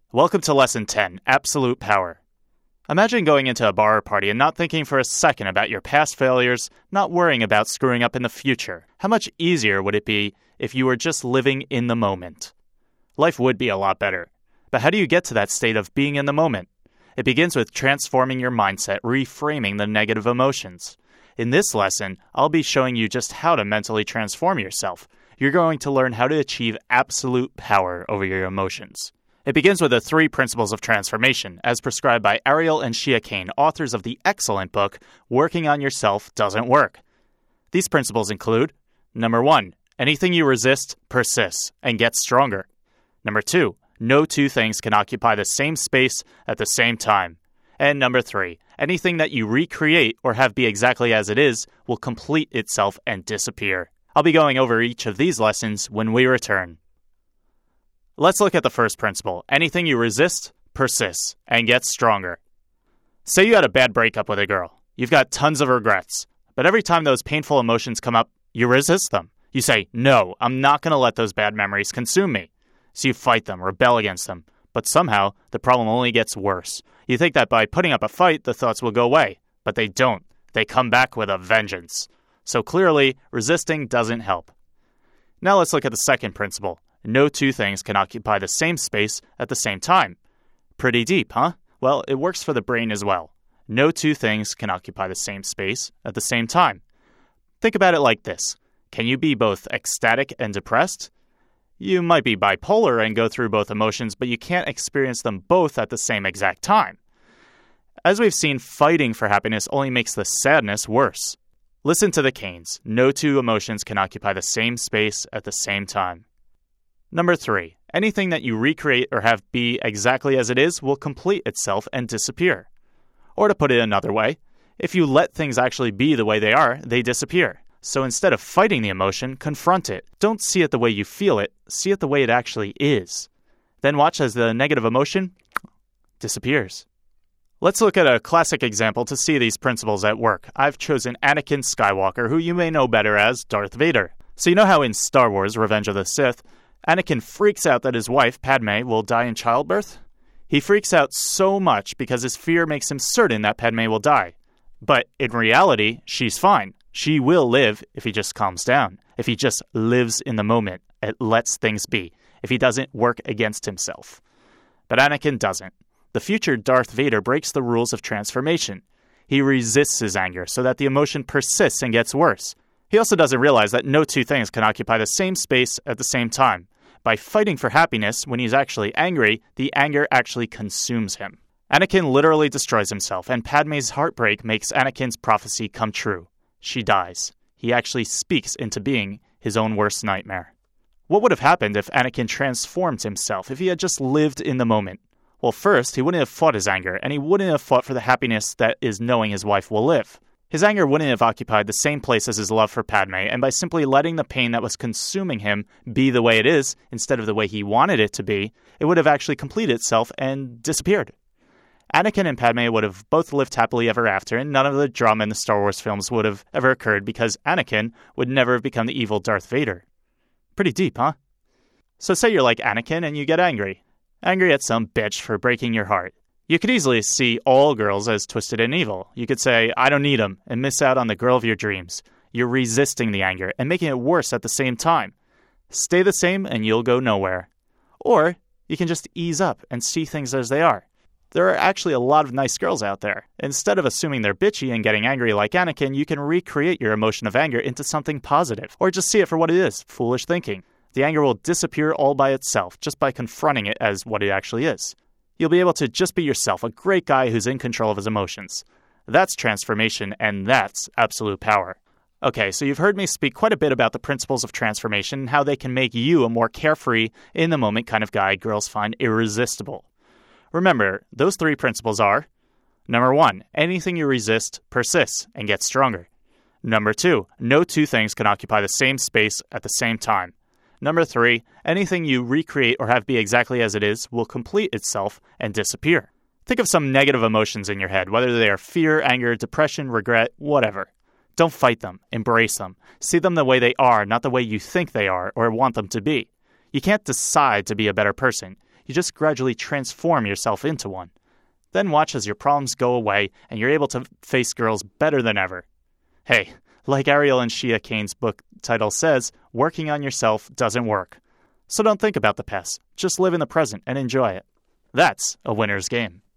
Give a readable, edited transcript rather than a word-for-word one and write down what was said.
Welcome to Lesson 10, Absolute Power. Imagine going into a bar or party and not thinking for a second about your past failures, not worrying about screwing up in the future. How much easier would it be if you were just living in the moment? Life would be a lot better. But how do you get to that state of being in the moment? It begins with transforming your mindset, reframing the negative emotions. In this lesson, I'll be showing you just how to mentally transform yourself. You're going to learn how to achieve absolute power over your emotions. It begins with the 3 principles of transformation, as prescribed by Ariel and Shia Kane, authors of the excellent book, Working on Yourself Doesn't Work. These principles include, number 1, anything you resist persists and gets stronger. Number 2, no 2 things can occupy the same space at the same time. And number 3, anything that you recreate or have be exactly as it is will complete itself and disappear. I'll be going over each of these lessons when we return. Let's look at the first principle. Anything you resist persists and gets stronger. Say you had a bad breakup with a girl. You've got tons of regrets. But every time those painful emotions come up, you resist them. You say, no, I'm not going to let those bad memories consume me. So you fight them, rebel against them. But somehow, the problem only gets worse. You think that by putting up a fight, the thoughts will go away. But they don't. They come back with a vengeance. So clearly, resisting doesn't help. Now let's look at the second principle. No 2 things can occupy the same space at the same time. Pretty deep, huh? Well, it works for the brain as well. No 2 things can occupy the same space at the same time. Think about it like this. Can you be both ecstatic and depressed? You might be bipolar and go through both emotions, but you can't experience them both at the same exact time. As we've seen, fighting for happiness only makes the sadness worse. Listen to the Kanes. No 2 emotions can occupy the same space at the same time. Number 3, anything that you recreate or have be exactly as it is will complete itself and disappear. Or to put it another way, if you let things actually be the way they are, they disappear. So instead of fighting the emotion, confront it. Don't see it the way you feel it, see it the way it actually is. Then watch as the negative emotion disappears. Let's look at a classic example to see these principles at work. I've chosen Anakin Skywalker, who you may know better as Darth Vader. So you know how in Star Wars, Revenge of the Sith, Anakin freaks out that his wife, Padme, will die in childbirth? He freaks out so much because his fear makes him certain that Padme will die. But in reality, she's fine. She will live if he just calms down, if he just lives in the moment and lets things be, if he doesn't work against himself. But Anakin doesn't. The future Darth Vader breaks the rules of transformation. He resists his anger so that the emotion persists and gets worse. He also doesn't realize that no 2 things can occupy the same space at the same time. By fighting for happiness when he's actually angry, the anger actually consumes him. Anakin literally destroys himself, and Padme's heartbreak makes Anakin's prophecy come true. She dies. He actually speaks into being his own worst nightmare. What would have happened if Anakin transformed himself, if he had just lived in the moment? Well, first, he wouldn't have fought his anger, and he wouldn't have fought for the happiness that is knowing his wife will live. His anger wouldn't have occupied the same place as his love for Padme, and by simply letting the pain that was consuming him be the way it is, instead of the way he wanted it to be, it would have actually completed itself and disappeared. Anakin and Padme would have both lived happily ever after, and none of the drama in the Star Wars films would have ever occurred because Anakin would never have become the evil Darth Vader. Pretty deep, huh? So say you're like Anakin and you get angry. Angry at some bitch for breaking your heart. You could easily see all girls as twisted and evil. You could say, I don't need them, and miss out on the girl of your dreams. You're resisting the anger and making it worse at the same time. Stay the same and you'll go nowhere. Or you can just ease up and see things as they are. There are actually a lot of nice girls out there. Instead of assuming they're bitchy and getting angry like Anakin, you can recreate your emotion of anger into something positive. Or just see it for what it is, foolish thinking. The anger will disappear all by itself just by confronting it as what it actually is. You'll be able to just be yourself, a great guy who's in control of his emotions. That's transformation, and that's absolute power. Okay, so you've heard me speak quite a bit about the principles of transformation and how they can make you a more carefree, in-the-moment kind of guy girls find irresistible. Remember, those 3 principles are, number 1, anything you resist persists and gets stronger. Number 2, no 2 things can occupy the same space at the same time. Number 3, anything you recreate or have be exactly as it is will complete itself and disappear. Think of some negative emotions in your head, whether they are fear, anger, depression, regret, whatever. Don't fight them. Embrace them. See them the way they are, not the way you think they are or want them to be. You can't decide to be a better person. You just gradually transform yourself into one. Then watch as your problems go away and you're able to face girls better than ever. Hey, like Ariel and Shia Kane's book title says, working on yourself doesn't work. So don't think about the past. Just live in the present and enjoy it. That's a winner's game.